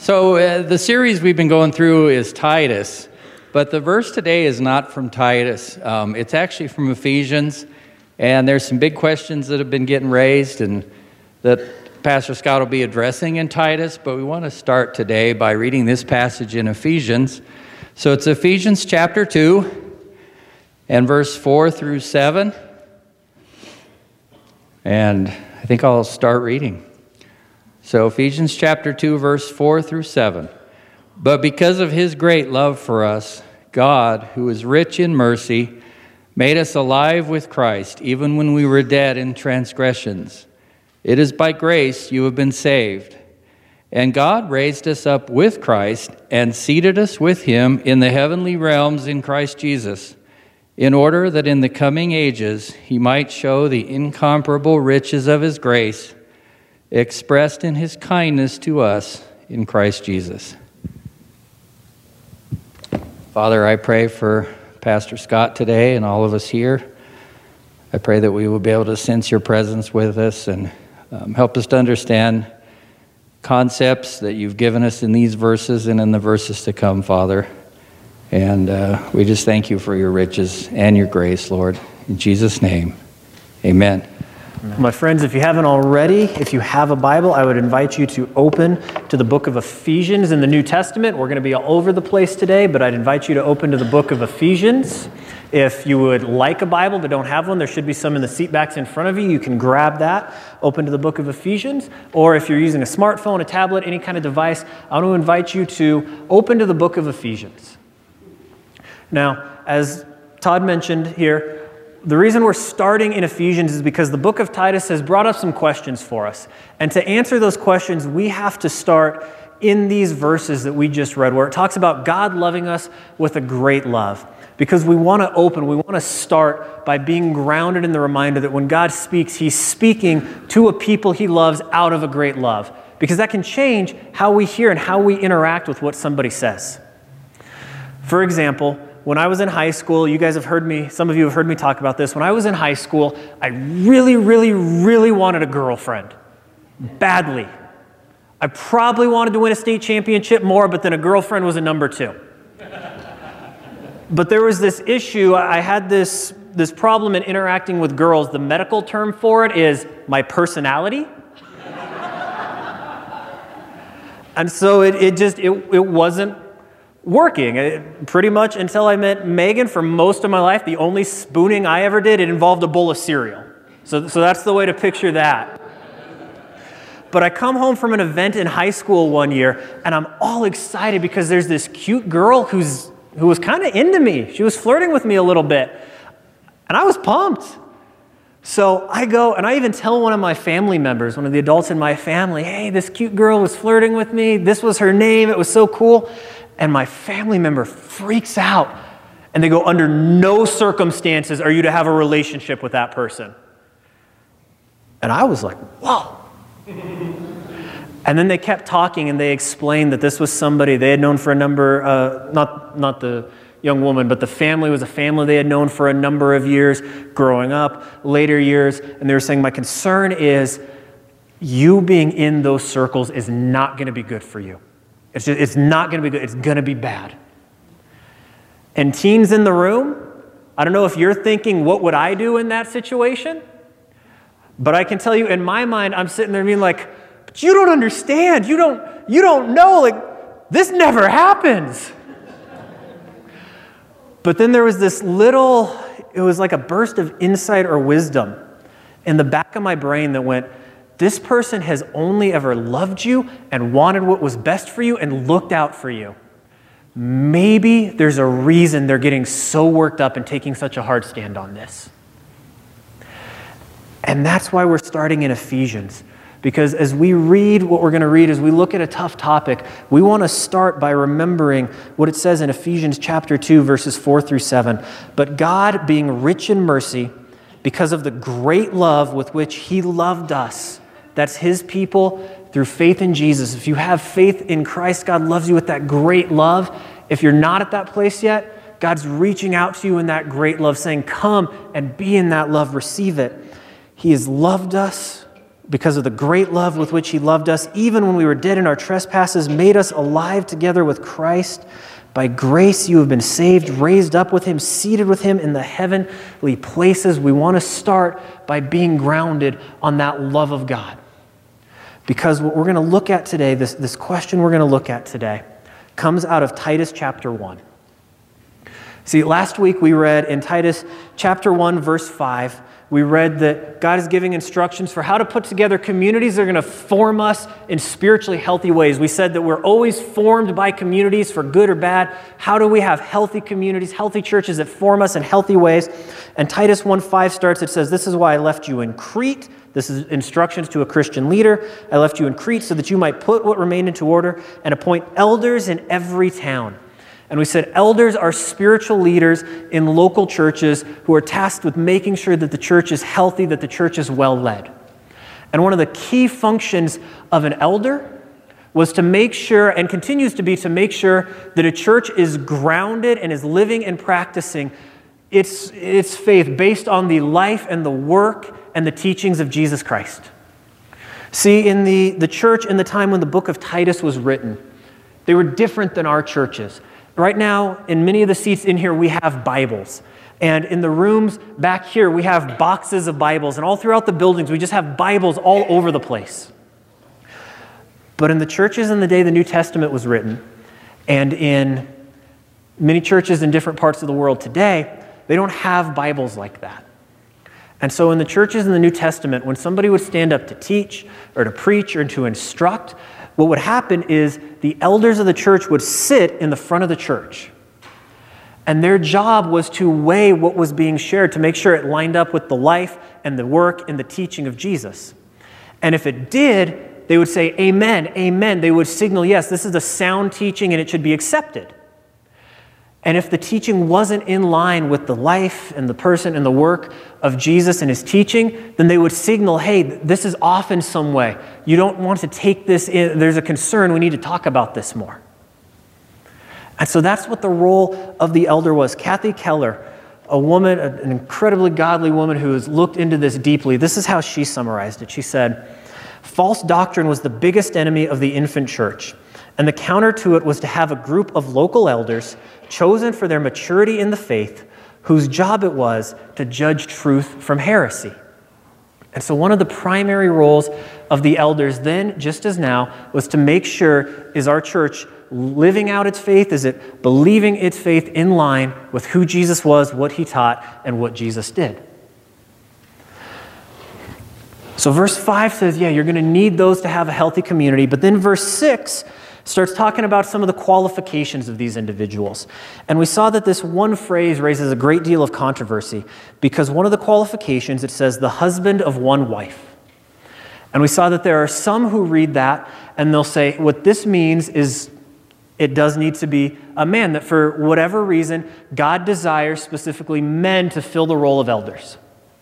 The series we've been going through is Titus, but the verse today is not from Titus. It's actually from Ephesians, and there's some big questions that have been getting raised and that Pastor Scott will be addressing in Titus, but we want to start today by reading this passage in Ephesians. So it's Ephesians chapter 2 and verse 4 through 7, and I think I'll start reading. So Ephesians chapter 2, verse 4 through 7. But because of his great love for us, God, who is rich in mercy, made us alive with Christ, even when we were dead in transgressions. It is by grace you have been saved. And God raised us up with Christ and seated us with him in the heavenly realms in Christ Jesus, in order that in the coming ages he might show the incomparable riches of his grace, expressed in his kindness to us in Christ Jesus. Father, I pray for Pastor Scott today and all of us here. I pray that we will be able to sense your presence with us and help us to understand concepts that you've given us in these verses and in the verses to come, Father. And we just thank you for your riches and your grace, Lord. In Jesus' name, amen. My friends, if you haven't already, if you have a Bible, I would invite you to open to the book of Ephesians in the New Testament. We're going to be all over the place today, but I'd invite you to open to the book of Ephesians. If you would like a Bible but don't have one, there should be some in the seat backs in front of you. You can grab that, open to the book of Ephesians. Or if you're using a smartphone, a tablet, any kind of device, I want to invite you to open to the book of Ephesians. Now, as Todd mentioned here, the reason we're starting in Ephesians is because the book of Titus has brought up some questions for us. And to answer those questions, we have to start in these verses that we just read, where it talks about God loving us with a great love. Because we want to start by being grounded in the reminder that when God speaks, he's speaking to a people he loves out of a great love. Because that can change how we hear and how we interact with what somebody says. For example, when I was in high school, some of you have heard me talk about this. When I was in high school, I really, really, really wanted a girlfriend. Badly. I probably wanted to win a state championship more, but then a girlfriend was a number 2. But there was this issue. I had this problem in interacting with girls. The medical term for it is my personality. And so it wasn't working. Pretty much until I met Megan, for most of my life, the only spooning I ever did, it involved a bowl of cereal. So that's the way to picture that. But I come home from an event in high school one year, and I'm all excited because there's this cute girl who was kind of into me. She was flirting with me a little bit. And I was pumped. So I go, and I even tell one of my family members, one of the adults in my family, hey, this cute girl was flirting with me. This was her name. It was so cool. And my family member freaks out. And they go, under no circumstances are you to have a relationship with that person. And I was like, whoa. And then they kept talking, and they explained that this was somebody they had known for a number, not the young woman, but the family was a family they had known for a number of years, growing up, later years. And they were saying, my concern is you being in those circles is not going to be good for you. It's not going to be good. It's going to be bad. And teens in the room, I don't know if you're thinking, what would I do in that situation? But I can tell you, in my mind, I'm sitting there being like, but you don't understand. You don't know. Like, this never happens. But then there was this it was like a burst of insight or wisdom in the back of my brain that went, this person has only ever loved you and wanted what was best for you and looked out for you. Maybe there's a reason they're getting so worked up and taking such a hard stand on this. And that's why we're starting in Ephesians. Because as we read what we're going to read, as we look at a tough topic, we want to start by remembering what it says in Ephesians chapter 2, verses 4 through 7. But God, being rich in mercy, because of the great love with which he loved us, that's his people through faith in Jesus. If you have faith in Christ, God loves you with that great love. If you're not at that place yet, God's reaching out to you in that great love, saying, come and be in that love, receive it. He has loved us because of the great love with which he loved us, even when we were dead in our trespasses, made us alive together with Christ. By grace you have been saved, raised up with him, seated with him in the heavenly places. We want to start by being grounded on that love of God. Because what we're going to look at today, this question we're going to look at today, comes out of Titus chapter 1. See, last week we read in Titus chapter 1, verse 5, we read that God is giving instructions for how to put together communities that are going to form us in spiritually healthy ways. We said that we're always formed by communities for good or bad. How do we have healthy communities, healthy churches that form us in healthy ways? And Titus 1:5 starts, it says, "This is why I left you in Crete." This is instructions to a Christian leader. "I left you in Crete so that you might put what remained into order and appoint elders in every town." And we said elders are spiritual leaders in local churches who are tasked with making sure that the church is healthy, that the church is well led. And one of the key functions of an elder was to make sure, and continues to be, to make sure that a church is grounded and is living and practicing its faith based on the life and the work and the teachings of Jesus Christ. See, in the church in the time when the book of Titus was written, they were different than our churches. Right now, in many of the seats in here, we have Bibles. And in the rooms back here, we have boxes of Bibles. And all throughout the buildings, we just have Bibles all over the place. But in the churches in the day the New Testament was written, and in many churches in different parts of the world today, they don't have Bibles like that. And so in the churches in the New Testament, when somebody would stand up to teach or to preach or to instruct, what would happen is the elders of the church would sit in the front of the church. And their job was to weigh what was being shared to make sure it lined up with the life and the work and the teaching of Jesus. And if it did, they would say, "Amen, amen." They would signal, yes, this is a sound teaching and it should be accepted. And if the teaching wasn't in line with the life and the person and the work of Jesus and his teaching, then they would signal, hey, this is off in some way. You don't want to take this in. There's a concern. We need to talk about this more. And so that's what the role of the elder was. Kathy Keller, a woman, an incredibly godly woman who has looked into this deeply, this is how she summarized it. She said, "False doctrine was the biggest enemy of the infant church. And the counter to it was to have a group of local elders chosen for their maturity in the faith, whose job it was to judge truth from heresy." And so one of the primary roles of the elders then, just as now, was to make sure, is our church living out its faith? Is it believing its faith in line with who Jesus was, what he taught, and what Jesus did? So verse 5 says, yeah, you're going to need those to have a healthy community. But then verse 6 starts talking about some of the qualifications of these individuals. And we saw that this one phrase raises a great deal of controversy because one of the qualifications, it says, the husband of one wife. And we saw that there are some who read that and they'll say, what this means is it does need to be a man, that for whatever reason, God desires specifically men to fill the role of elders.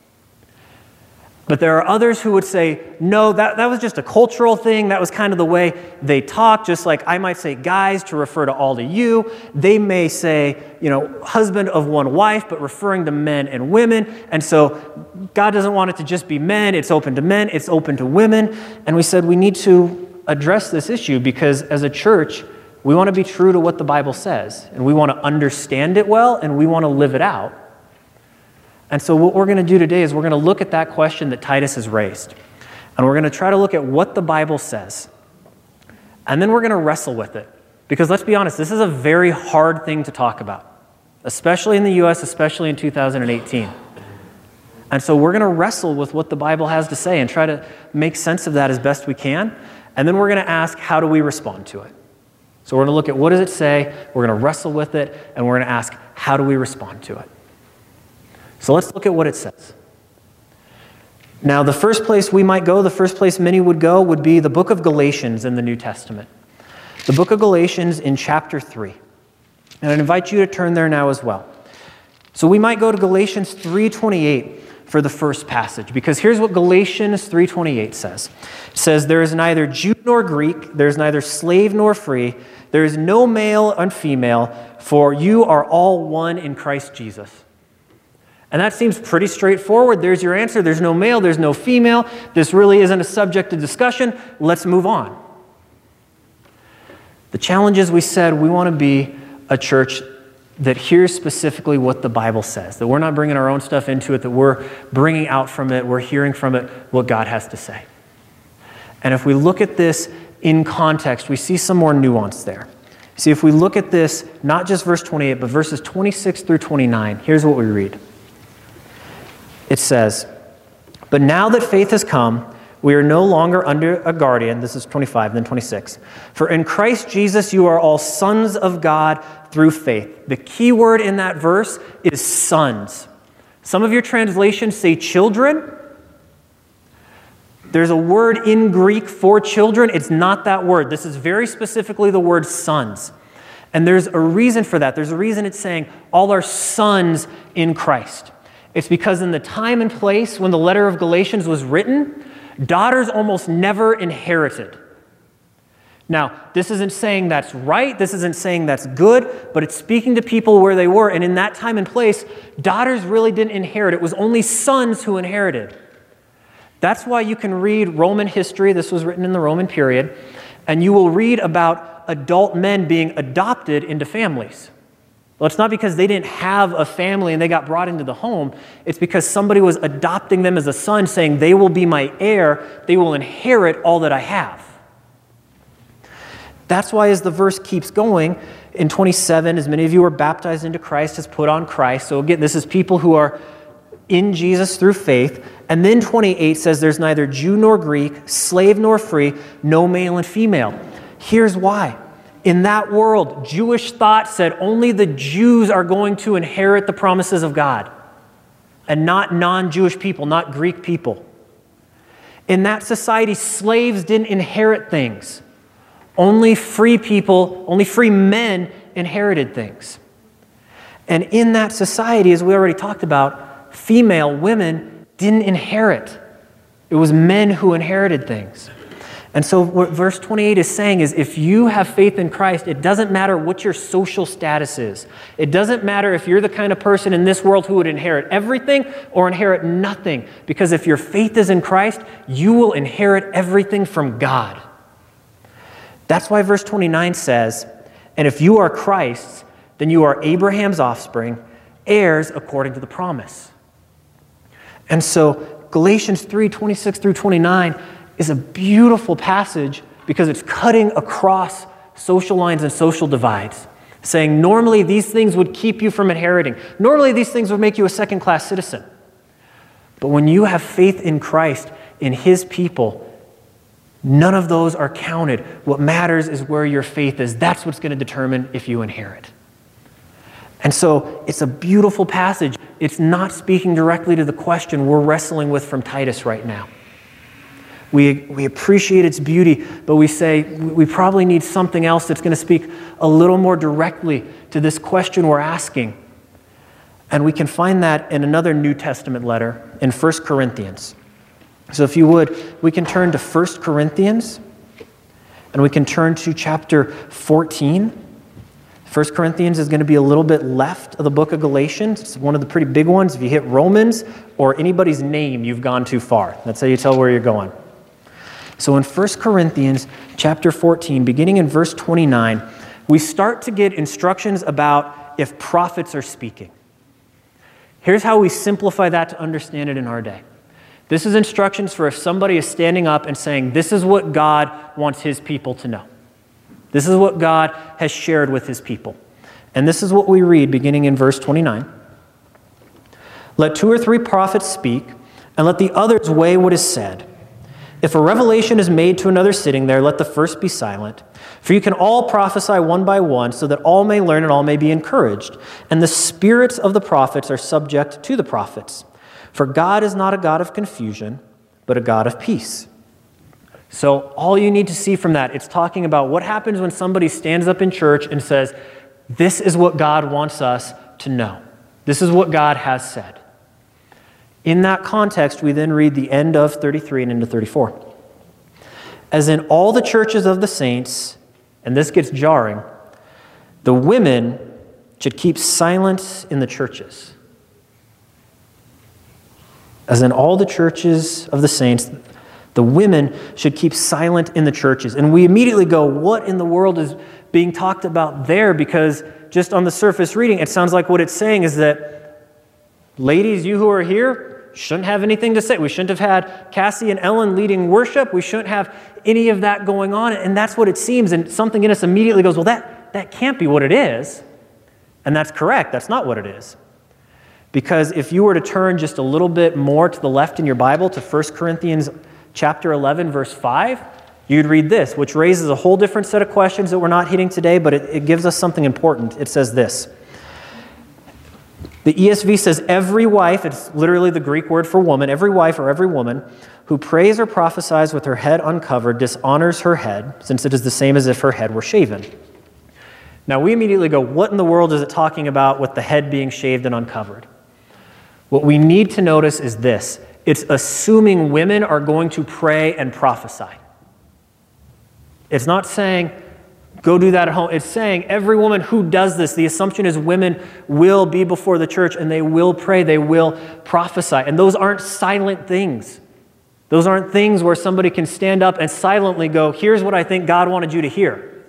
But there are others who would say, no, that was just a cultural thing. That was kind of the way they talk, just like I might say guys to refer to all to you. They may say, husband of one wife, but referring to men and women. And so God doesn't want it to just be men. It's open to men. It's open to women. And we said we need to address this issue because as a church, we want to be true to what the Bible says. And we want to understand it well, and we want to live it out. And so what we're going to do today is we're going to look at that question that Titus has raised. And we're going to try to look at what the Bible says. And then we're going to wrestle with it. Because let's be honest, this is a very hard thing to talk about. Especially in the U.S., especially in 2018. And so we're going to wrestle with what the Bible has to say and try to make sense of that as best we can. And then we're going to ask, how do we respond to it? So we're going to look at what does it say, we're going to wrestle with it, and we're going to ask, how do we respond to it? So let's look at what it says. Now, the first place we might go, the first place many would go, would be the book of Galatians in the New Testament. The book of Galatians in chapter 3. And I invite you to turn there now as well. So we might go to Galatians 3:28 for the first passage, because here's what Galatians 3:28 says. It says, there is neither Jew nor Greek, there is neither slave nor free, there is no male and female, for you are all one in Christ Jesus. And that seems pretty straightforward. There's your answer. There's no male, there's no female. This really isn't a subject of discussion. Let's move on. The challenge is, we said we want to be a church that hears specifically what the Bible says, that we're not bringing our own stuff into it, that we're bringing out from it, we're hearing from it what God has to say. And if we look at this in context, we see some more nuance there. See, if we look at this, not just verse 28, but verses 26 through 29, here's what we read. It says, "But now that faith has come, we are no longer under a guardian." This is 25, then 26. "For in Christ Jesus you are all sons of God through faith." The key word in that verse is sons. Some of your translations say children. There's a word in Greek for children. It's not that word. This is very specifically the word sons. And there's a reason for that. There's a reason it's saying all are sons in Christ. It's because in the time and place when the letter of Galatians was written, daughters almost never inherited. Now, this isn't saying that's right, this isn't saying that's good, but it's speaking to people where they were. And in that time and place, daughters really didn't inherit. It was only sons who inherited. That's why you can read Roman history. This was written in the Roman period. And you will read about adult men being adopted into families. Well, it's not because they didn't have a family and they got brought into the home. It's because somebody was adopting them as a son, saying, they will be my heir. They will inherit all that I have. That's why, as the verse keeps going, in 27, as many of you are baptized into Christ, has put on Christ. So again, this is people who are in Jesus through faith. And then 28 says there's neither Jew nor Greek, slave nor free, no male and female. Here's why. In that world, Jewish thought said only the Jews are going to inherit the promises of God, and not non-Jewish people, not Greek people. In that society, slaves didn't inherit things. Only free people, only free men inherited things. And in that society, as we already talked about, female women didn't inherit. It was men who inherited things. And so what verse 28 is saying is, if you have faith in Christ, it doesn't matter what your social status is. It doesn't matter if you're the kind of person in this world who would inherit everything or inherit nothing. Because if your faith is in Christ, you will inherit everything from God. That's why verse 29 says, "And if you are Christ's, then you are Abraham's offspring, heirs according to the promise." And so Galatians 3, 26 through 29 is a beautiful passage because it's cutting across social lines and social divides, saying normally these things would keep you from inheriting. Normally these things would make you a second-class citizen. But when you have faith in Christ, in His people, none of those are counted. What matters is where your faith is. That's what's going to determine if you inherit. And so it's a beautiful passage. It's not speaking directly to the question we're wrestling with from Titus right now. We appreciate its beauty, but we say we probably need something else that's going to speak a little more directly to this question we're asking. And we can find that in another New Testament letter in 1 Corinthians. So if you would, we can turn to 1 Corinthians, and we can turn to chapter 14. 1 Corinthians is going to be a little bit left of the book of Galatians. It's one of the pretty big ones. If you hit Romans or anybody's name, you've gone too far. That's how you tell where you're going. So in 1 Corinthians chapter 14, beginning in verse 29, we start to get instructions about if prophets are speaking. Here's how we simplify that to understand it in our day. This is instructions for if somebody is standing up and saying, this is what God wants His people to know. This is what God has shared with His people. And this is what we read beginning in verse 29. "Let 2 or 3 prophets speak, and let the others weigh what is said. If a revelation is made to another sitting there, let the first be silent. For you can all prophesy one by one, so that all may learn and all may be encouraged. And the spirits of the prophets are subject to the prophets. For God is not a God of confusion, but a God of peace." So all you need to see from that, it's talking about what happens when somebody stands up in church and says, this is what God wants us to know. This is what God has said. In that context, we then read the end of 33 and into 34. "As in all the churches of the saints," and this gets jarring, "the women should keep silence in the churches." As in all the churches of the saints, the women should keep silent in the churches. And we immediately go, what in the world is being talked about there? Because just on the surface reading, it sounds like what it's saying is that, ladies, you who are here, shouldn't have anything to say. We shouldn't have had Cassie and Ellen leading worship. We shouldn't have any of that going on. And that's what it seems. And something in us immediately goes, well, that can't be what it is. And that's correct. That's not what it is. Because if you were to turn just a little bit more to the left in your Bible to 1 Corinthians chapter 11, verse 5, you'd read this, which raises a whole different set of questions that we're not hitting today, but it gives us something important. It says this. The ESV says, every wife, it's literally the Greek word for woman, every wife or every woman who prays or prophesies with her head uncovered dishonors her head, since it is the same as if her head were shaven. Now we immediately go, what in the world is it talking about with the head being shaved and uncovered? What we need to notice is this. It's assuming women are going to pray and prophesy. It's not saying, go do that at home. It's saying every woman who does this, the assumption is women will be before the church and they will pray, they will prophesy. And those aren't silent things. Those aren't things where somebody can stand up and silently go, here's what I think God wanted you to hear.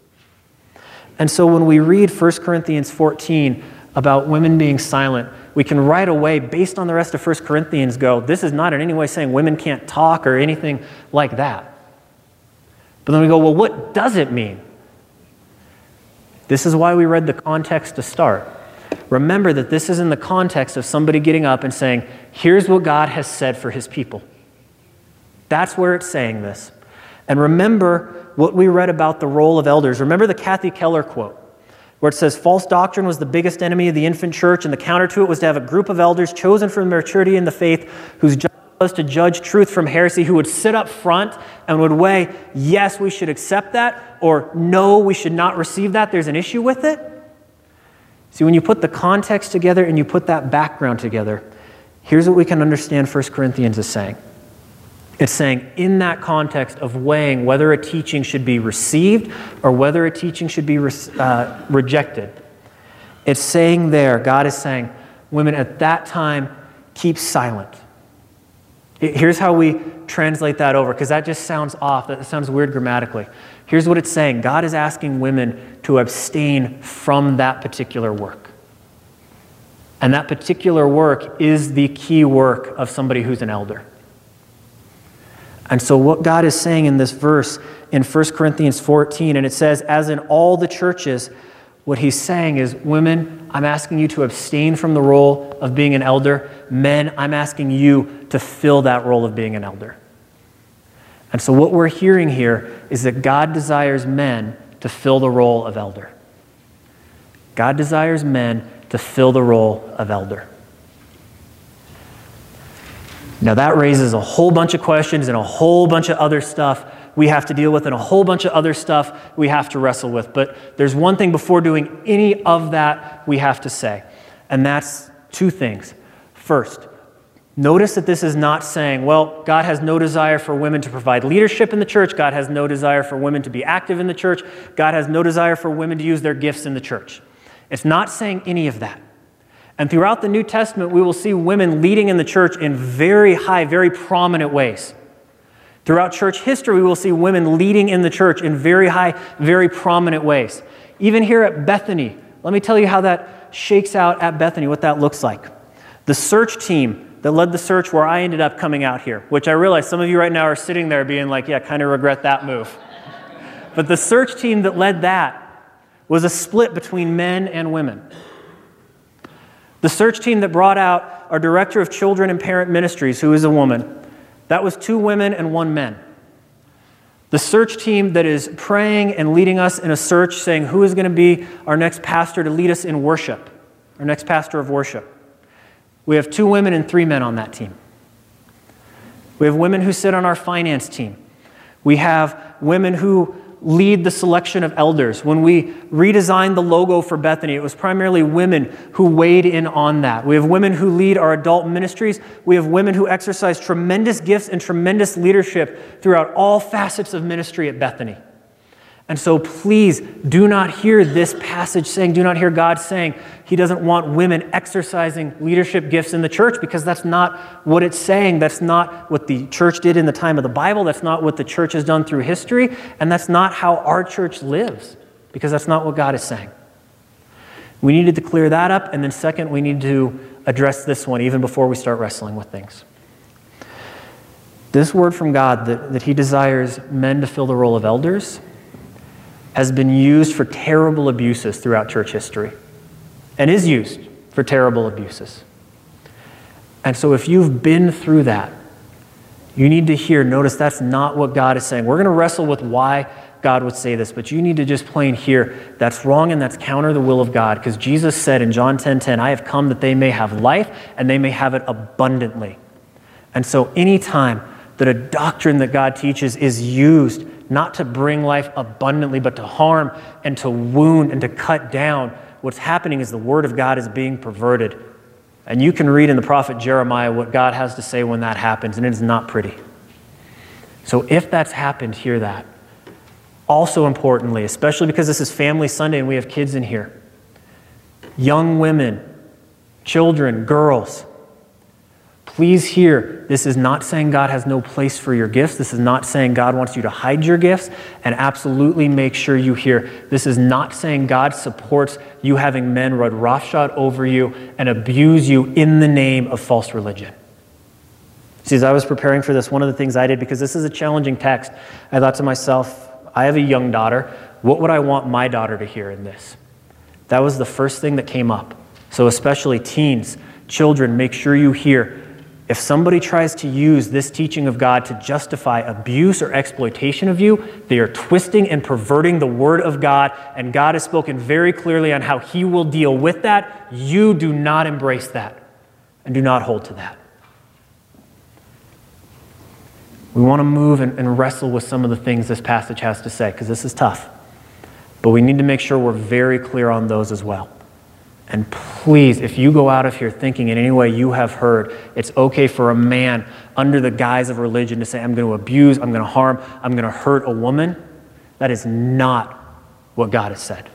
And so when we read 1 Corinthians 14 about women being silent, we can right away, based on the rest of 1 Corinthians, go, this is not in any way saying women can't talk or anything like that. But then we go, well, what does it mean? This is why we read the context to start. Remember that this is in the context of somebody getting up and saying, here's what God has said for his people. That's where it's saying this. And remember what we read about the role of elders. Remember the Kathy Keller quote, where it says, false doctrine was the biggest enemy of the infant church, and the counter to it was to have a group of elders chosen for maturity in the faith, whose job was to judge truth from heresy, who would sit up front and would weigh, yes, we should accept that, or no, we should not receive that. There's an issue with it. See, when you put the context together and you put that background together, here's what we can understand 1 Corinthians is saying. It's saying in that context of weighing whether a teaching should be received or whether a teaching should be rejected, it's saying there, God is saying, women at that time, keep silent. Here's how we translate that over, because that just sounds off. That sounds weird grammatically. Here's what it's saying. God is asking women to abstain from that particular work. And that particular work is the key work of somebody who's an elder. And so what God is saying in this verse in 1 Corinthians 14, and it says, as in all the churches, what he's saying is, women, I'm asking you to abstain from the role of being an elder. Men, I'm asking you to fill that role of being an elder. And so what we're hearing here is that God desires men to fill the role of elder. God desires men to fill the role of elder. Now that raises a whole bunch of questions and a whole bunch of other stuff we have to deal with and a whole bunch of other stuff we have to wrestle with. But there's one thing before doing any of that we have to say, and that's two things. First, notice that this is not saying, well, God has no desire for women to provide leadership in the church. God has no desire for women to be active in the church. God has no desire for women to use their gifts in the church. It's not saying any of that. And throughout the New Testament, we will see women leading in the church in very high, very prominent ways. Throughout church history, we will see women leading in the church in very high, very prominent ways. Even here at Bethany, let me tell you how that shakes out at Bethany, what that looks like. The search team that led the search where I ended up coming out here, which I realize some of you right now are sitting there being like, yeah, kind of regret that move. But the search team that led that was a split between men and women. The search team that brought out our director of children and parent ministries, who is a woman, that was 2 women and 1 man. The search team that is praying and leading us in a search, saying who is going to be our next pastor to lead us in worship, our next pastor of worship. We have 2 women and 3 men on that team. We have women who sit on our finance team. We have women who lead the selection of elders. When we redesigned the logo for Bethany, it was primarily women who weighed in on that. We have women who lead our adult ministries. We have women who exercise tremendous gifts and tremendous leadership throughout all facets of ministry at Bethany. And so please do not hear this passage saying, do not hear God saying he doesn't want women exercising leadership gifts in the church, because that's not what it's saying. That's not what the church did in the time of the Bible. That's not what the church has done through history. And that's not how our church lives, because that's not what God is saying. We needed to clear that up. And then second, we need to address this one even before we start wrestling with things. This word from God that he desires men to fill the role of elders has been used for terrible abuses throughout church history and is used for terrible abuses. And so if you've been through that, you need to notice that's not what God is saying. We're going to wrestle with why God would say this, but you need to just plain hear that's wrong and that's counter the will of God, because Jesus said in John 10:10, I have come that they may have life and they may have it abundantly. And so anytime that a doctrine that God teaches is used not to bring life abundantly, but to harm and to wound and to cut down, what's happening is the word of God is being perverted. And you can read in the prophet Jeremiah what God has to say when that happens, and it is not pretty. So if that's happened, hear that. Also importantly, especially because this is Family Sunday and we have kids in here, young women, children, girls, please hear, this is not saying God has no place for your gifts. This is not saying God wants you to hide your gifts. And absolutely make sure you hear, this is not saying God supports you having men run roughshod over you and abuse you in the name of false religion. See, as I was preparing for this, one of the things I did, because this is a challenging text, I thought to myself, I have a young daughter. What would I want my daughter to hear in this? That was the first thing that came up. So especially teens, children, make sure you hear, if somebody tries to use this teaching of God to justify abuse or exploitation of you, they are twisting and perverting the word of God, and God has spoken very clearly on how he will deal with that. You do not embrace that and do not hold to that. We want to move and wrestle with some of the things this passage has to say, because this is tough. But we need to make sure we're very clear on those as well. And please, if you go out of here thinking in any way you have heard, it's okay for a man under the guise of religion to say, I'm going to abuse, I'm going to harm, I'm going to hurt a woman, that is not what God has said.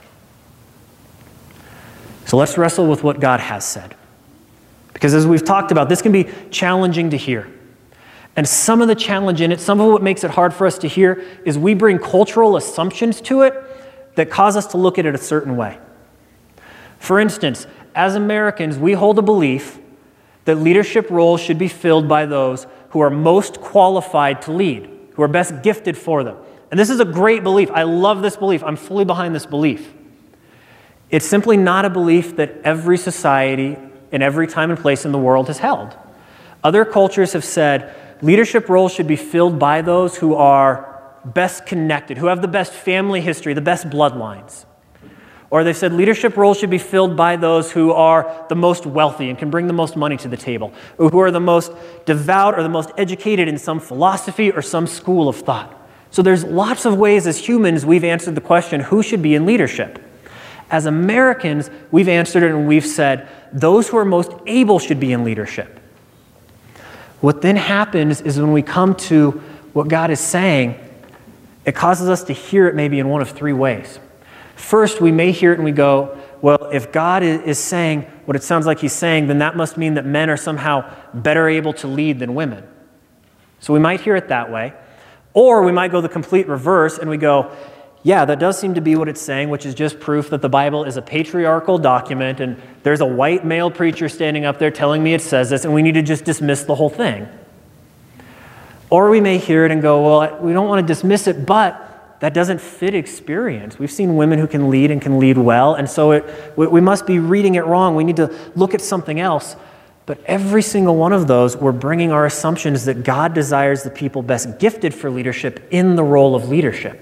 So let's wrestle with what God has said. Because as we've talked about, this can be challenging to hear. And some of the challenge in it, some of what makes it hard for us to hear, is we bring cultural assumptions to it that cause us to look at it a certain way. For instance, as Americans, we hold a belief that leadership roles should be filled by those who are most qualified to lead, who are best gifted for them. And this is a great belief. I love this belief. I'm fully behind this belief. It's simply not a belief that every society in every time and place in the world has held. Other cultures have said leadership roles should be filled by those who are best connected, who have the best family history, the best bloodlines. Or they've said leadership roles should be filled by those who are the most wealthy and can bring the most money to the table, or who are the most devout or the most educated in some philosophy or some school of thought. So there's lots of ways as humans we've answered the question, who should be in leadership? As Americans, we've answered it and we've said, those who are most able should be in leadership. What then happens is when we come to what God is saying, it causes us to hear it maybe in one of three ways. First, we may hear it and we go, well, if God is saying what it sounds like he's saying, then that must mean that men are somehow better able to lead than women. So we might hear it that way. Or we might go the complete reverse and we go, yeah, that does seem to be what it's saying, which is just proof that the Bible is a patriarchal document and there's a white male preacher standing up there telling me it says this and we need to just dismiss the whole thing. Or we may hear it and go, well, we don't want to dismiss it, but that doesn't fit experience. We've seen women who can lead and can lead well, and so we must be reading it wrong. We need to look at something else. But every single one of those, we're bringing our assumptions that God desires the people best gifted for leadership in the role of leadership.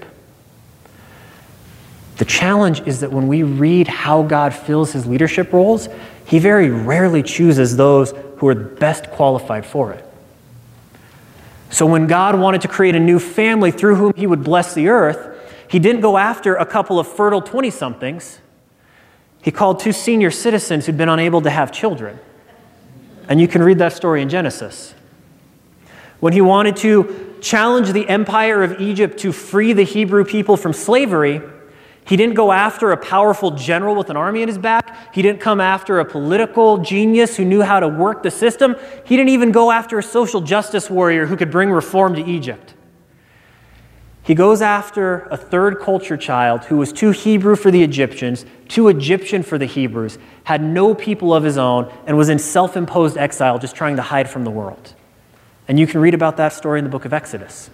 The challenge is that when we read how God fills his leadership roles, he very rarely chooses those who are best qualified for it. So when God wanted to create a new family through whom he would bless the earth, he didn't go after a couple of fertile 20-somethings. He called 2 senior citizens who'd been unable to have children. And you can read that story in Genesis. When he wanted to challenge the empire of Egypt to free the Hebrew people from slavery, he didn't go after a powerful general with an army in his back. He didn't come after a political genius who knew how to work the system. He didn't even go after a social justice warrior who could bring reform to Egypt. He goes after a third culture child who was too Hebrew for the Egyptians, too Egyptian for the Hebrews, had no people of his own, and was in self-imposed exile just trying to hide from the world. And you can read about that story in the book of Exodus.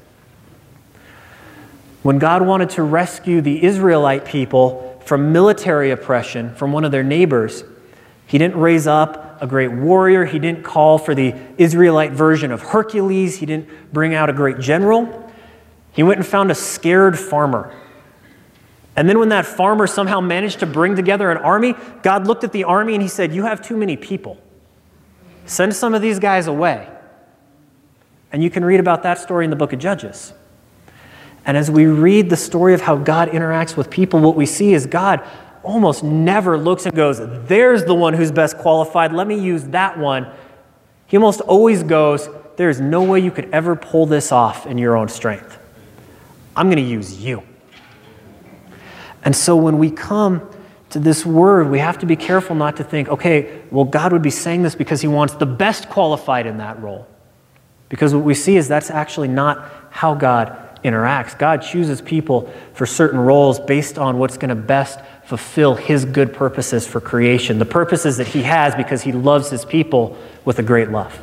When God wanted to rescue the Israelite people from military oppression from one of their neighbors, he didn't raise up a great warrior. He didn't call for the Israelite version of Hercules. He didn't bring out a great general. He went and found a scared farmer. And then when that farmer somehow managed to bring together an army, God looked at the army and he said, "You have too many people. Send some of these guys away." And you can read about that story in the book of Judges. And as we read the story of how God interacts with people, what we see is God almost never looks and goes, "There's the one who's best qualified. Let me use that one." He almost always goes, "There's no way you could ever pull this off in your own strength. I'm going to use you." And so when we come to this word, we have to be careful not to think, okay, well, God would be saying this because he wants the best qualified in that role. Because what we see is that's actually not how God interacts. God chooses people for certain roles based on what's going to best fulfill his good purposes for creation, the purposes that he has because he loves his people with a great love.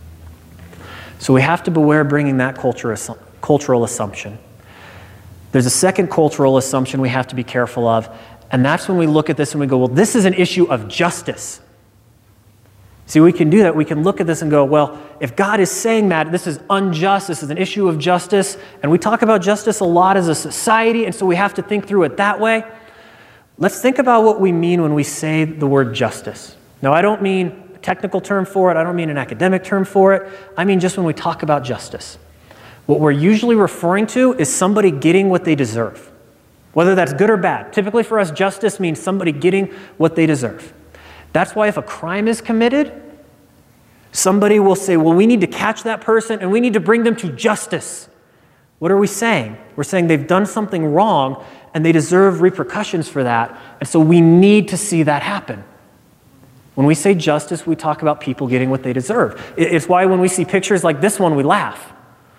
So we have to beware bringing that cultural assumption. There's a second cultural assumption we have to be careful of, and that's when we look at this and we go, well, this is an issue of justice. See, we can do that. We can look at this and go, well, if God is saying that this is unjust, this is an issue of justice, and we talk about justice a lot as a society, and so we have to think through it that way. Let's think about what we mean when we say the word justice. Now, I don't mean a technical term for it. I don't mean an academic term for it. I mean just when we talk about justice. What we're usually referring to is somebody getting what they deserve, whether that's good or bad. Typically for us, justice means somebody getting what they deserve. That's why if a crime is committed, somebody will say, well, we need to catch that person and we need to bring them to justice. What are we saying? We're saying they've done something wrong and they deserve repercussions for that, and so we need to see that happen. When we say justice, we talk about people getting what they deserve. It's why when we see pictures like this one, we laugh.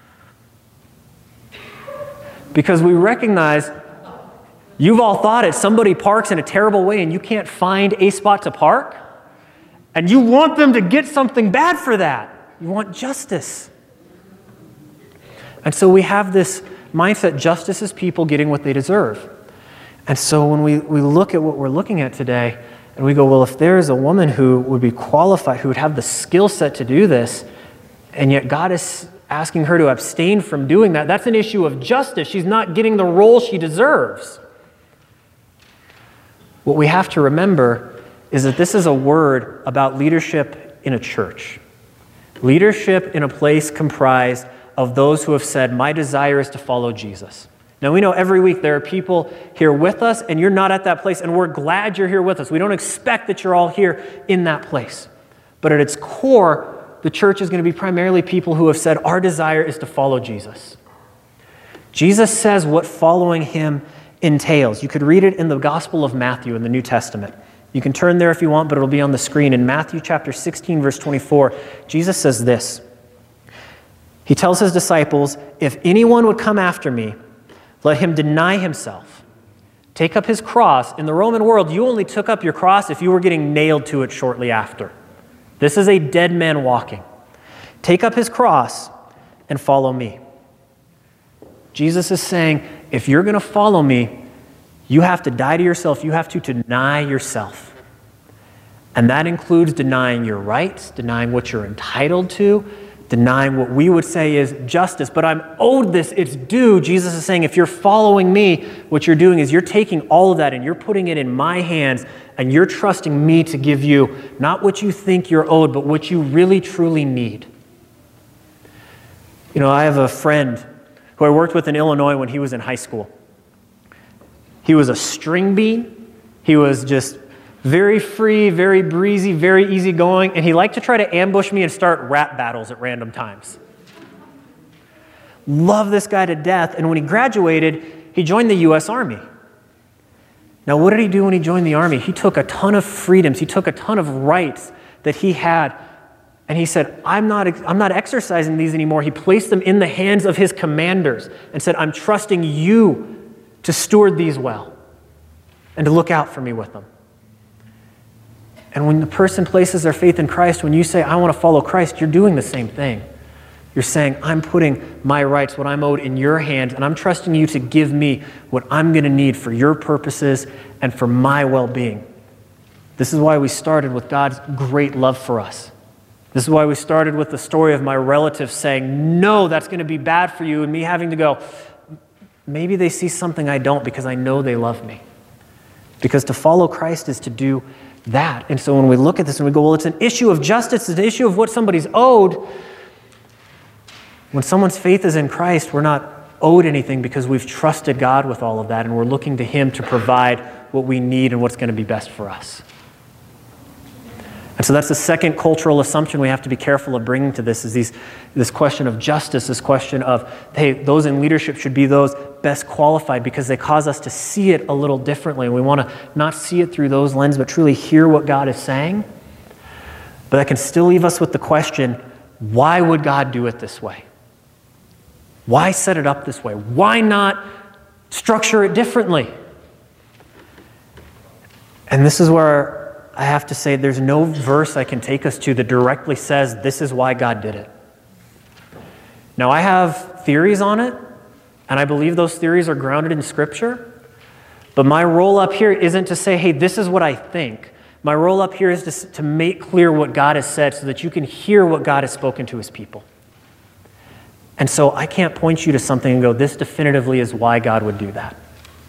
Because we recognize you've all thought it. Somebody parks in a terrible way and you can't find a spot to park. And you want them to get something bad for that. You want justice. And so we have this mindset, justice is people getting what they deserve. And so when we look at what we're looking at today, and we go, well, if there is a woman who would be qualified, who would have the skill set to do this, and yet God is asking her to abstain from doing that, that's an issue of justice. She's not getting the role she deserves. What we have to remember is that this is a word about leadership in a church. Leadership in a place comprised of those who have said, my desire is to follow Jesus. Now, we know every week there are people here with us, and you're not at that place, and we're glad you're here with us. We don't expect that you're all here in that place. But at its core, the church is going to be primarily people who have said, our desire is to follow Jesus. Jesus says what following him entails. You could read it in the Gospel of Matthew in the New Testament. You can turn there if you want, but it'll be on the screen. In Matthew chapter 16, verse 24, Jesus says this. He tells his disciples, if anyone would come after me, let him deny himself, take up his cross. In the Roman world, you only took up your cross if you were getting nailed to it shortly after. This is a dead man walking. Take up his cross and follow me. Jesus is saying, if you're going to follow me, you have to die to yourself. You have to deny yourself. And that includes denying your rights, denying what you're entitled to, denying what we would say is justice. But I'm owed this, it's due. Jesus is saying, if you're following me, what you're doing is you're taking all of that and you're putting it in my hands, and you're trusting me to give you not what you think you're owed, but what you really, truly need. You know, I have a friend who I worked with in Illinois when he was in high school. He was a string bean. He was just very free, very breezy, very easygoing, and he liked to try to ambush me and start rap battles at random times. loved this guy to death, and when he graduated, he joined the U.S. Army. Now, what did he do when he joined the Army? He took a ton of freedoms. He took a ton of rights that he had, and he said, I'm not exercising these anymore. He placed them in the hands of his commanders and said, I'm trusting you to steward these well and to look out for me with them. And when the person places their faith in Christ, when you say, I want to follow Christ, you're doing the same thing. You're saying, I'm putting my rights, what I'm owed, in your hands, and I'm trusting you to give me what I'm going to need for your purposes and for my well-being. This is why we started with God's great love for us. This is why we started with the story of my relative saying, no, that's going to be bad for you, and me having to go, maybe they see something I don't because I know they love me. Because to follow Christ is to do that. And so when we look at this and we go, well, it's an issue of justice, it's an issue of what somebody's owed. When someone's faith is in Christ, we're not owed anything because we've trusted God with all of that, and we're looking to Him to provide what we need and what's going to be best for us. And so that's the second cultural assumption we have to be careful of bringing to this, is this question of justice, this question of, hey, those in leadership should be those best qualified, because they cause us to see it a little differently. And we want to not see it through those lenses, but truly hear what God is saying. But that can still leave us with the question, why would God do it this way? Why set it up this way? Why not structure it differently? And this is where I have to say there's no verse I can take us to that directly says this is why God did it. Now, I have theories on it, and I believe those theories are grounded in Scripture, but my role up here isn't to say, hey, this is what I think. My role up here is to make clear what God has said so that you can hear what God has spoken to His people. And so I can't point you to something and go, this definitively is why God would do that.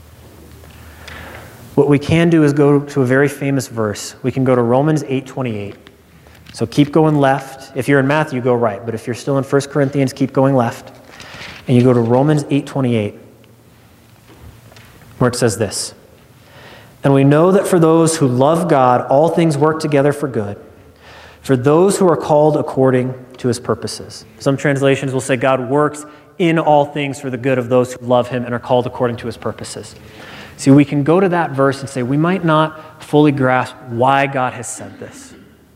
What we can do is go to a very famous verse. We can go to Romans 8:28. So keep going left. If you're in Matthew, go right. But if you're still in 1 Corinthians, keep going left. And you go to Romans 8:28, where it says this. And we know that for those who love God, all things work together for good, for those who are called according to His purposes. Some translations will say God works in all things for the good of those who love Him and are called according to His purposes. See, we can go to that verse and say we might not fully grasp why God has said this.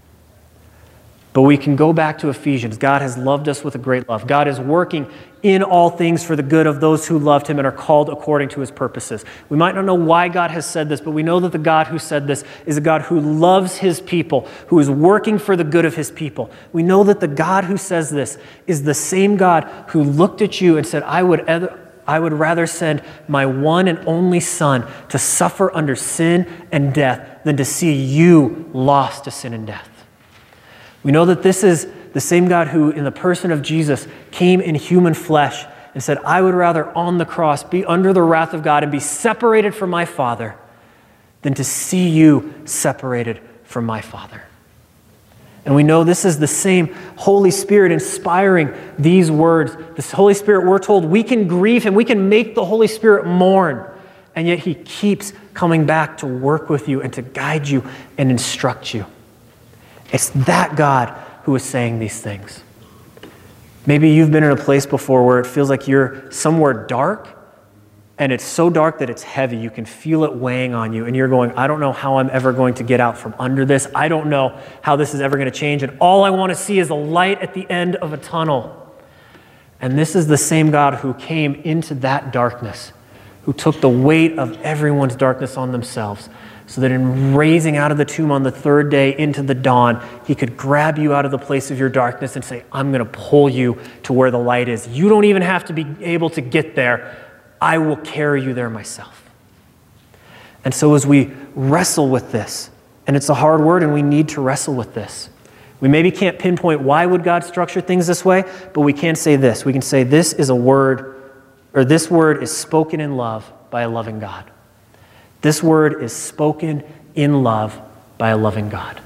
But we can go back to Ephesians. God has loved us with a great love. God is working in all things for the good of those who loved Him and are called according to His purposes. We might not know why God has said this, but we know that the God who said this is a God who loves His people, who is working for the good of His people. We know that the God who says this is the same God who looked at you and said, I would rather send my one and only Son to suffer under sin and death than to see you lost to sin and death. We know that this is the same God who, in the person of Jesus, came in human flesh and said, I would rather on the cross be under the wrath of God and be separated from my Father than to see you separated from my Father. And we know this is the same Holy Spirit inspiring these words. This Holy Spirit, we're told we can grieve Him, we can make the Holy Spirit mourn, and yet He keeps coming back to work with you and to guide you and instruct you. It's that God who is saying these things. Maybe you've been in a place before where it feels like you're somewhere dark, and it's so dark that it's heavy. You can feel it weighing on you, and you're going, I don't know how I'm ever going to get out from under this. I don't know how this is ever going to change, and all I want to see is a light at the end of a tunnel. And this is the same God who came into that darkness, who took the weight of everyone's darkness on themselves, so that in raising out of the tomb on the third day into the dawn, He could grab you out of the place of your darkness and say, I'm going to pull you to where the light is. You don't even have to be able to get there. I will carry you there myself. And so as we wrestle with this, and it's a hard word and we need to wrestle with this, we maybe can't pinpoint why would God structure things this way, but we can say this. We can say this is a word, or this word is spoken in love by a loving God. This word is spoken in love by a loving God.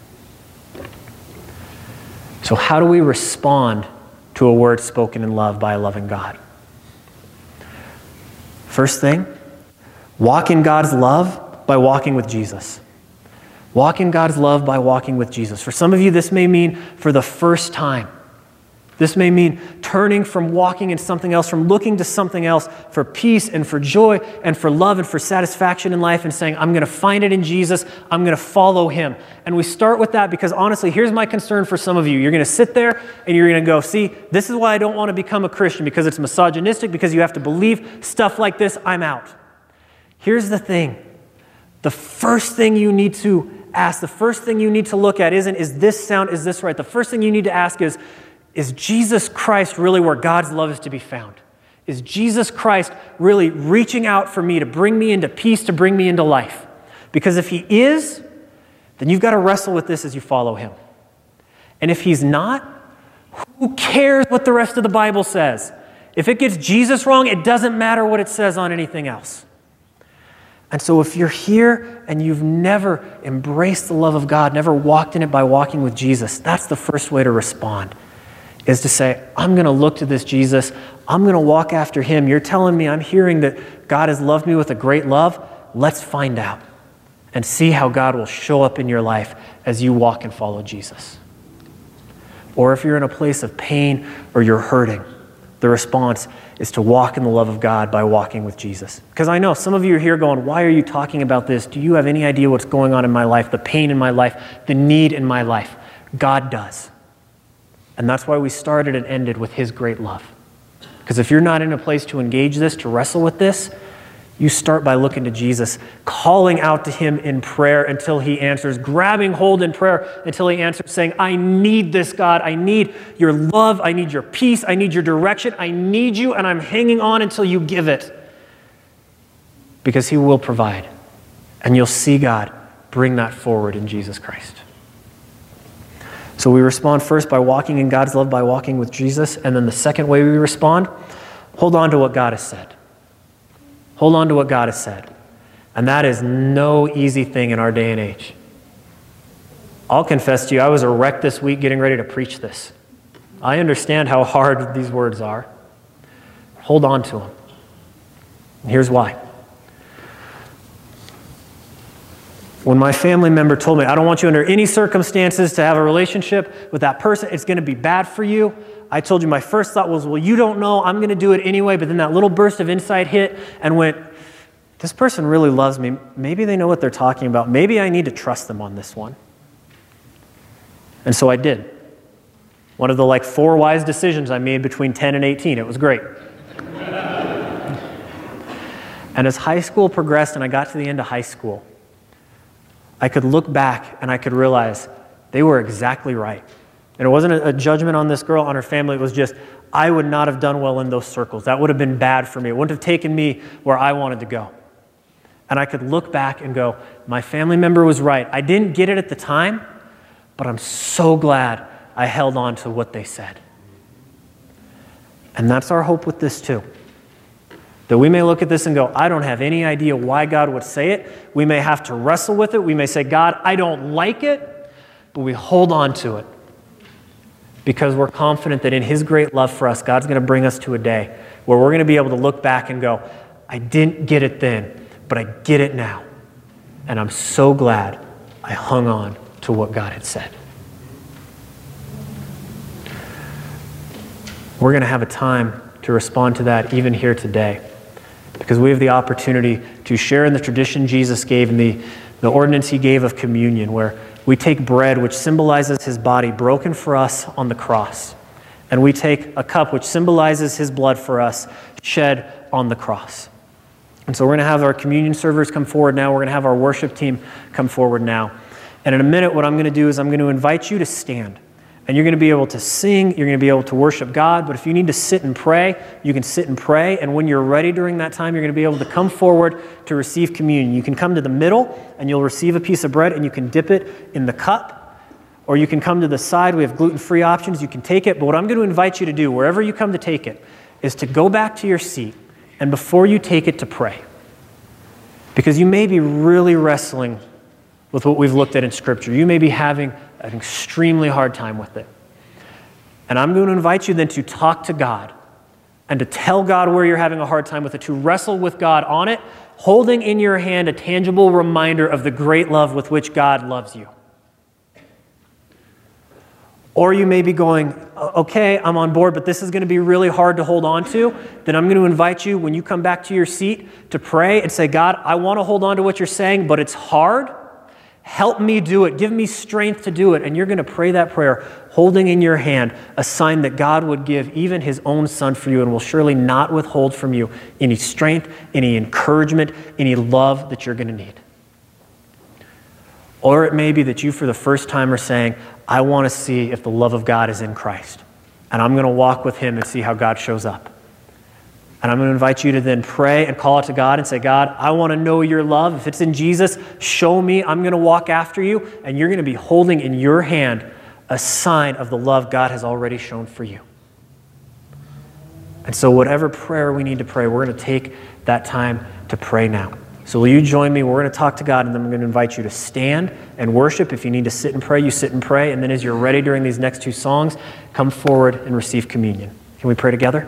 So how do we respond to a word spoken in love by a loving God? First thing, walk in God's love by walking with Jesus. Walk in God's love by walking with Jesus. For some of you, this may mean for the first time. This may mean turning from walking in something else, from looking to something else for peace and for joy and for love and for satisfaction in life and saying, I'm going to find it in Jesus. I'm going to follow him. And we start with that because honestly, here's my concern for some of you. You're going to sit there and you're going to go, see, this is why I don't want to become a Christian, because it's misogynistic, because you have to believe stuff like this. I'm out. Here's the thing. The first thing you need to ask, the first thing you need to look at isn't, is this sound, is this right? The first thing you need to ask is Jesus Christ really where God's love is to be found? Is Jesus Christ really reaching out for me to bring me into peace, to bring me into life? Because if he is, then you've got to wrestle with this as you follow him. And if he's not, who cares what the rest of the Bible says? If it gets Jesus wrong, it doesn't matter what it says on anything else. And so if you're here and you've never embraced the love of God, never walked in it by walking with Jesus, that's the first way to respond, is to say, I'm going to look to this Jesus. I'm going to walk after him. You're telling me, I'm hearing that God has loved me with a great love. Let's find out and see how God will show up in your life as you walk and follow Jesus. Or if you're in a place of pain or you're hurting, the response is to walk in the love of God by walking with Jesus. Because I know some of you are here going, why are you talking about this? Do you have any idea what's going on in my life, the pain in my life, the need in my life? God does. And that's why we started and ended with his great love. Because if you're not in a place to engage this, to wrestle with this, you start by looking to Jesus, calling out to him in prayer until he answers, grabbing hold in prayer until he answers, saying, I need this, God. I need your love. I need your peace. I need your direction. I need you, and I'm hanging on until you give it. Because he will provide. And you'll see God bring that forward in Jesus Christ. So we respond first by walking in God's love, by walking with Jesus. And then the second way we respond, hold on to what God has said. Hold on to what God has said. And that is no easy thing in our day and age. I'll confess to you, I was a wreck this week getting ready to preach this. I understand how hard these words are. Hold on to them. And here's why. When my family member told me, I don't want you under any circumstances to have a relationship with that person, it's going to be bad for you. I told you my first thought was, well, you don't know, I'm going to do it anyway. But then that little burst of insight hit and went, this person really loves me. Maybe they know what they're talking about. Maybe I need to trust them on this one. And so I did. One of the 4 wise decisions I made between 10 and 18. It was great. And as high school progressed and I got to the end of high school, I could look back and I could realize they were exactly right. And it wasn't a judgment on this girl, on her family. It was just, I would not have done well in those circles. That would have been bad for me. It wouldn't have taken me where I wanted to go. And I could look back and go, my family member was right. I didn't get it at the time, but I'm so glad I held on to what they said. And that's our hope with this too. That we may look at this and go, I don't have any idea why God would say it. We may have to wrestle with it. We may say, God, I don't like it, but we hold on to it. Because we're confident that in his great love for us, God's going to bring us to a day where we're going to be able to look back and go, I didn't get it then, but I get it now. And I'm so glad I hung on to what God had said. We're going to have a time to respond to that even here today, because we have the opportunity to share in the tradition Jesus gave and the ordinance he gave of communion, where we take bread, which symbolizes his body broken for us on the cross. And we take a cup, which symbolizes his blood for us shed on the cross. And so we're going to have our communion servers come forward now. We're going to have our worship team come forward now. And in a minute, what I'm going to do is I'm going to invite you to stand. And you're going to be able to sing, you're going to be able to worship God, but if you need to sit and pray, you can sit and pray, and when you're ready during that time, you're going to be able to come forward to receive communion. You can come to the middle, and you'll receive a piece of bread, and you can dip it in the cup, or you can come to the side. We have gluten-free options. You can take it, but what I'm going to invite you to do, wherever you come to take it, is to go back to your seat, and before you take it, to pray. Because you may be really wrestling with what we've looked at in Scripture. You may be having an extremely hard time with it. And I'm going to invite you then to talk to God and to tell God where you're having a hard time with it, to wrestle with God on it, holding in your hand a tangible reminder of the great love with which God loves you. Or you may be going, okay, I'm on board, but this is going to be really hard to hold on to. Then I'm going to invite you, when you come back to your seat, to pray and say, God, I want to hold on to what you're saying, but it's hard. Help me do it. Give me strength to do it. And you're going to pray that prayer, holding in your hand a sign that God would give even his own son for you and will surely not withhold from you any strength, any encouragement, any love that you're going to need. Or it may be that you, for the first time, are saying, I want to see if the love of God is in Christ. And I'm going to walk with him and see how God shows up. And I'm going to invite you to then pray and call out to God and say, God, I want to know your love. If it's in Jesus, show me. I'm going to walk after you. And you're going to be holding in your hand a sign of the love God has already shown for you. And so whatever prayer we need to pray, we're going to take that time to pray now. So will you join me? We're going to talk to God, and then I'm going to invite you to stand and worship. If you need to sit and pray, you sit and pray. And then as you're ready during these next two songs, come forward and receive communion. Can we pray together?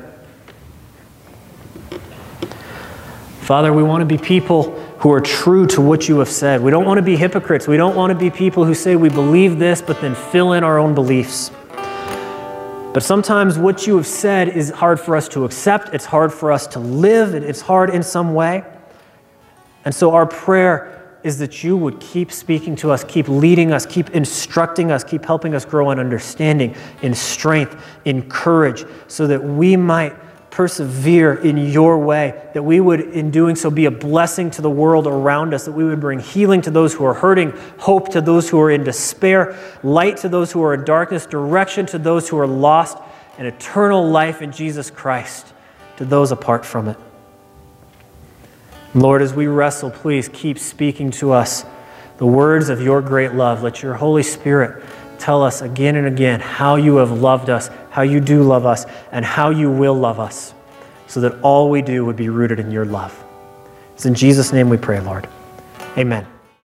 Father, we want to be people who are true to what you have said. We don't want to be hypocrites. We don't want to be people who say we believe this, but then fill in our own beliefs. But sometimes what you have said is hard for us to accept. It's hard for us to live. It's hard in some way. And so our prayer is that you would keep speaking to us, keep leading us, keep instructing us, keep helping us grow in understanding, in strength, in courage, so that we might persevere in your way, that we would, in doing so, be a blessing to the world around us, that we would bring healing to those who are hurting, hope to those who are in despair, light to those who are in darkness, direction to those who are lost, and eternal life in Jesus Christ to those apart from it. Lord, as we wrestle, please keep speaking to us the words of your great love. Let your Holy Spirit tell us again and again how you have loved us, how you do love us, and how you will love us, so that all we do would be rooted in your love. It's in Jesus' name we pray, Lord. Amen.